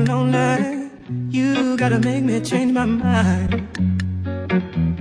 lonely. You gotta make me change my mind.